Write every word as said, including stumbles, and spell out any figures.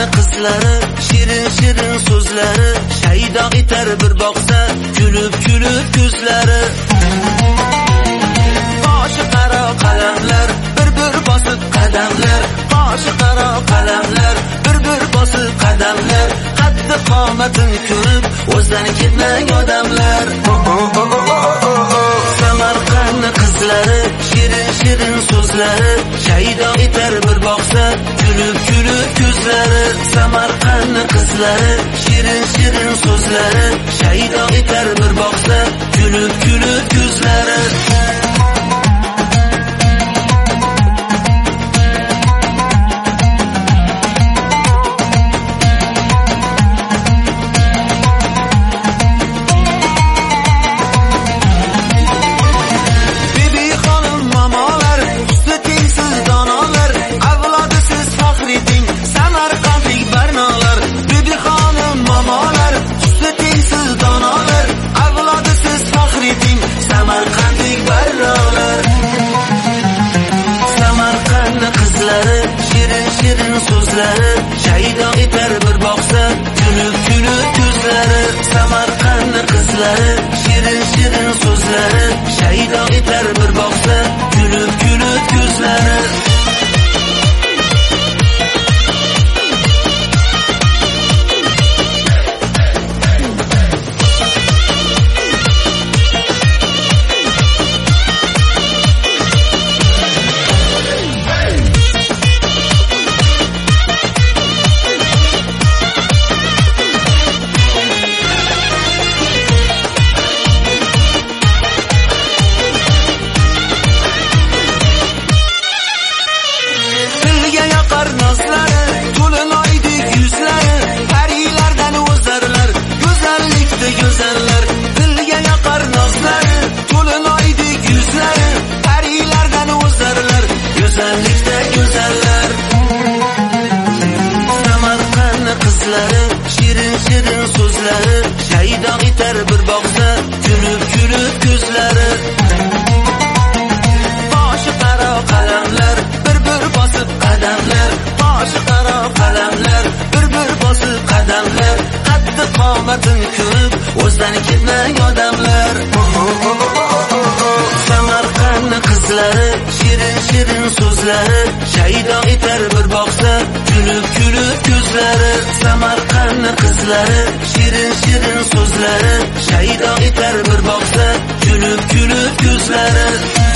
qizlari, shirin shirin so'zlari, shaydo etar bir boqsa, kulib kulib ko'zlari. Qoshi qaro qalamlar, bir bir bosib qadamlar, qoshi qaro qalamlar, bir bir bosib qadamlar, qaddi qomatin ko'rib, o'zdan ketmang odamlar. Samarqand qizlari, shirin shirin so'zlari, shaydo etar bir boqsa, kulib kulib ko'zlari. Samarqand qizlari, shirin shirin so'zlari, shaydo etar bir boqsa, kulib kulib ko'zlari. Shirin so'zlari, shaydo etar bir boqsa, kulib kulib ko'zlari. Samarqand qizlari, shirin shirin so'zlari, shaydo etar bir boqsa, kulib kulib ko'zlari. Shirin shirin so'zlari, shaydo etar bir boqsa, kulib kulib ko'zlari. Qoshi qaro qalamlar, bir bir bosib qadamlar, qoshi qaro qalamlar, bir bir bosib qadamlar, qaddi qomatin ko'rib, o'zdan ketmang odamlar. Samarqand qizlari, shirin shirin so'zlari, shaydo etar bir boqsa, kulib kulib ko'zlari. Samarqand qizlari, shirin shirin so'zlari, shaydo etar bir boqsa, kulib kulib ko'zlari.